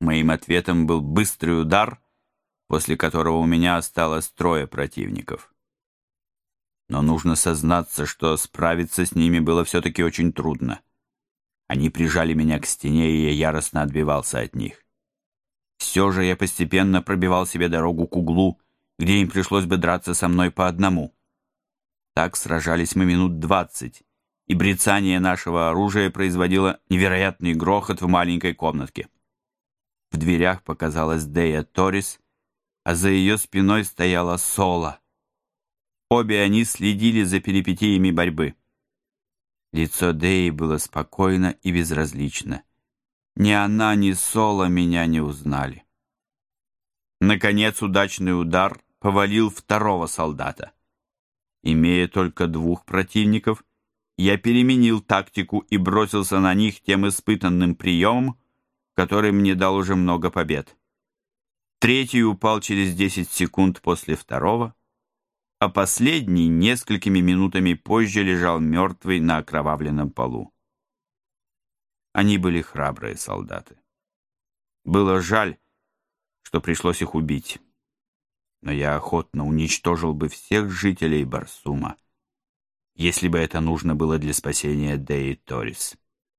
Моим ответом был быстрый удар, после которого у меня осталось 3 противников. Но нужно сознаться, что справиться с ними было все-таки очень трудно. Они прижали меня к стене, и я яростно отбивался от них. Все же я постепенно пробивал себе дорогу к углу, где им пришлось бы драться со мной по одному. Так сражались мы минут 20, и брецание нашего оружия производило невероятный грохот в маленькой комнатке. В дверях показалась Дея Торис, а за ее спиной стояла Сола. Обе они следили за перипетиями борьбы. Лицо Деи было спокойно и безразлично. Ни она, ни Сола меня не узнали. Наконец удачный удар повалил 2-го солдата. Имея только 2 противников, я переменил тактику и бросился на них тем испытанным приемом, который мне дал уже много побед. 3-й упал через 10 секунд после 2-го, а последний несколькими минутами позже лежал мертвый на окровавленном полу. Они были храбрые солдаты. Было жаль, что пришлось их убить, но я охотно уничтожил бы всех жителей Барсума, если бы это нужно было для спасения Деи Торис.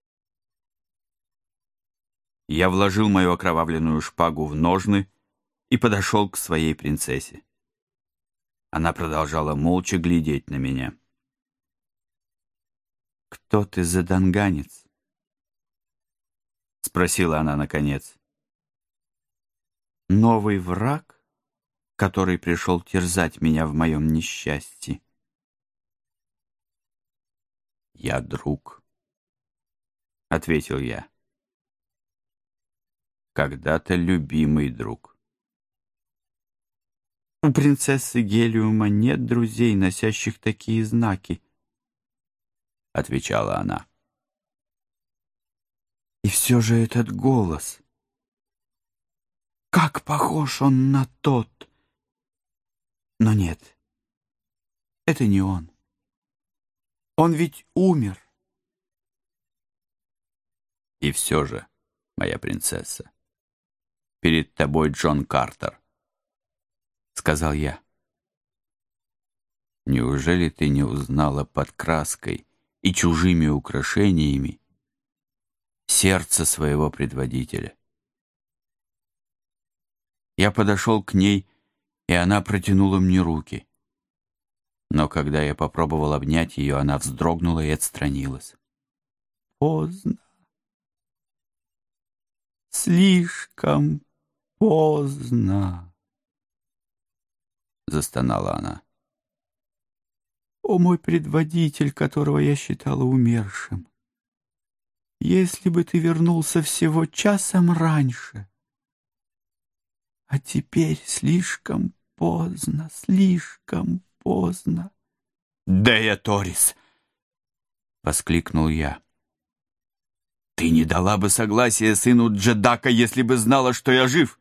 Я вложил мою окровавленную шпагу в ножны и подошел к своей принцессе. Она продолжала молча глядеть на меня. «Кто ты за данганец?» — спросила она наконец. «Новый враг, который пришел терзать меня в моем несчастье?» «Я друг», — ответил я. «Когда-то любимый друг». «У принцессы Гелиума нет друзей, носящих такие знаки», — отвечала она. «И все же этот голос. Как похож он на тот! Но нет, это не он. Он ведь умер». «И все же, моя принцесса, перед тобой Джон Картер», — сказал я. «Неужели ты не узнала под краской и чужими украшениями сердце своего предводителя?» Я подошел к ней, и она протянула мне руки. Но когда я попробовал обнять ее, она вздрогнула и отстранилась. «Поздно. Слишком поздно», — застонала она. «О, мой предводитель, которого я считала умершим! Если бы ты вернулся всего часом раньше! А теперь слишком поздно, слишком поздно!» «Дея Торис!» — воскликнул я. «Ты не дала бы согласия сыну Джедака, если бы знала, что я жив!»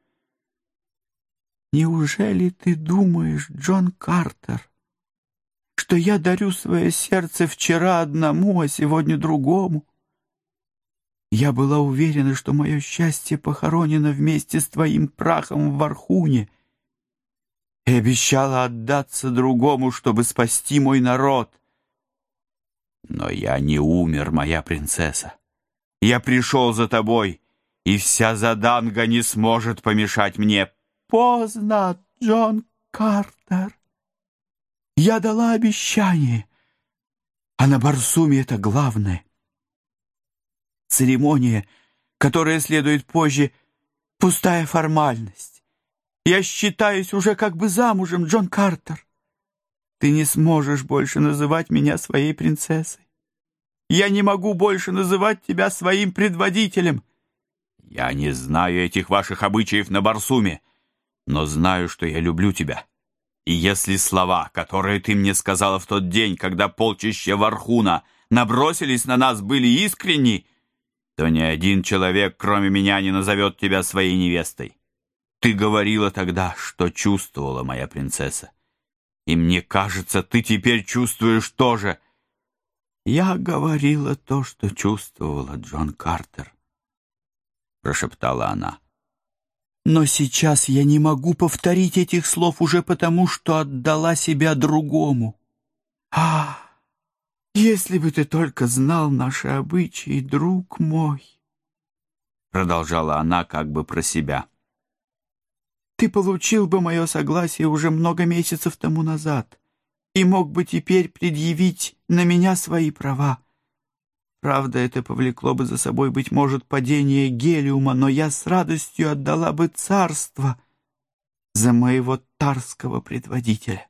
«Неужели ты думаешь, Джон Картер, что я дарю свое сердце вчера одному, а сегодня другому? Я была уверена, что мое счастье похоронено вместе с твоим прахом в Вархуне, и обещала отдаться другому, чтобы спасти мой народ. Но я не умер, моя принцесса. Я пришел за тобой, и вся Заданга не сможет помешать мне». «Поздно, Джон Картер. Я дала обещание, а на Барсуме это главное. Церемония, которая следует позже, пустая формальность. Я считаюсь уже как бы замужем, Джон Картер. Ты не сможешь больше называть меня своей принцессой. Я не могу больше называть тебя своим предводителем». «Я не знаю этих ваших обычаев на Барсуме, но знаю, что я люблю тебя. И если слова, которые ты мне сказала в тот день, когда полчища Вархуна набросились на нас, были искренни, то ни один человек, кроме меня, не назовет тебя своей невестой. Ты говорила тогда, что чувствовала, моя принцесса. И мне кажется, ты теперь чувствуешь то же». «Я говорила то, что чувствовала, Джон Картер», — прошептала она. Но сейчас я не могу повторить этих слов уже потому, что отдала себя другому. А, если бы ты только знал наши обычаи, друг мой, продолжала она как бы про себя. Ты получил бы мое согласие уже много месяцев тому назад и мог бы теперь предъявить на меня свои права. Правда, это повлекло бы за собой, быть может, падение Гелиума, но я с радостью отдала бы царство за моего тарского предводителя.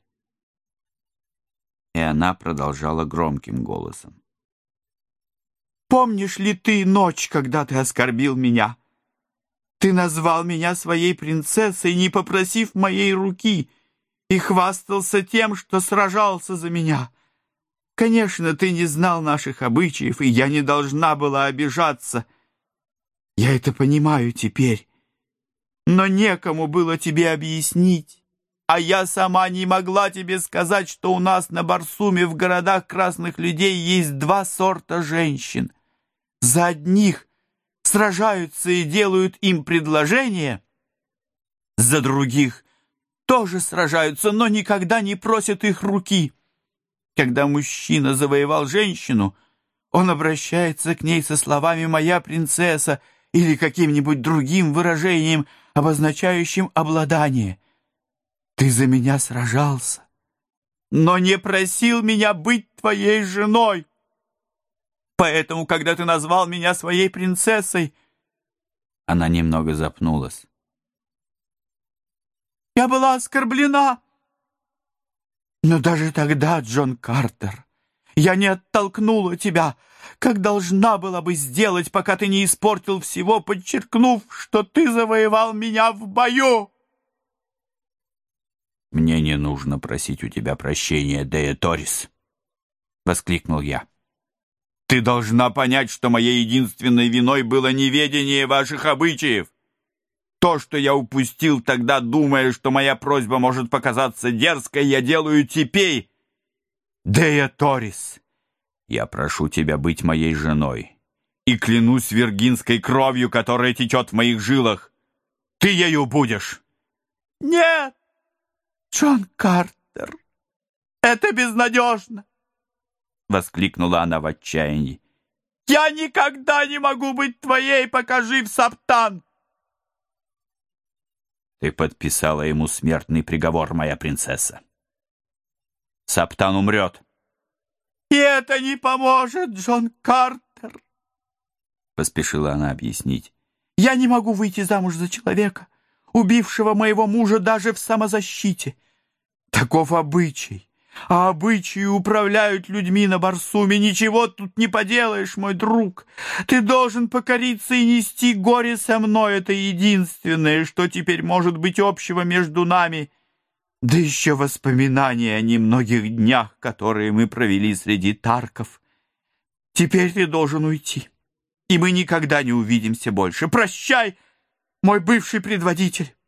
И она продолжала громким голосом. Помнишь ли ты ночь, когда ты оскорбил меня? Ты назвал меня своей принцессой, не попросив моей руки, и хвастался тем, что сражался за меня. Конечно, ты не знал наших обычаев, и я не должна была обижаться. Я это понимаю теперь. Но некому было тебе объяснить. А я сама не могла тебе сказать, что у нас на Барсуме в городах красных людей есть два сорта женщин. За одних сражаются и делают им предложения, за других тоже сражаются, но никогда не просят их руки. Когда мужчина завоевал женщину, он обращается к ней со словами «моя принцесса» или каким-нибудь другим выражением, обозначающим обладание. Ты за меня сражался, но не просил меня быть твоей женой. Поэтому, когда ты назвал меня своей принцессой...» Она немного запнулась. «Я была оскорблена. Но даже тогда, Джон Картер, я не оттолкнула тебя, как должна была бы сделать, пока ты не испортил всего, подчеркнув, что ты завоевал меня в бою». «Мне не нужно просить у тебя прощения, Дея Торис», — воскликнул я. «Ты должна понять, что моей единственной виной было неведение ваших обычаев. То, что я упустил тогда, думая, что моя просьба может показаться дерзкой, я делаю теперь. Дея Торис, я прошу тебя быть моей женой и клянусь виргинской кровью, которая течет в моих жилах. Ты ею будешь». «Нет, Джон Картер, это безнадежно!» — воскликнула она в отчаянии. «Я никогда не могу быть твоей, пока жив Саптан!» «Ты подписала ему смертный приговор, моя принцесса. Саптан умрет». «И это не поможет, Джон Картер!» — поспешила она объяснить. «Я не могу выйти замуж за человека, убившего моего мужа даже в самозащите. Таков обычай. А обычаи управляют людьми на Барсуме. Ничего тут не поделаешь, мой друг. Ты должен покориться и нести горе со мной. Это единственное, что теперь может быть общего между нами. Да еще воспоминания о немногих днях, которые мы провели среди тарков. Теперь ты должен уйти, и мы никогда не увидимся больше. Прощай, мой бывший предводитель».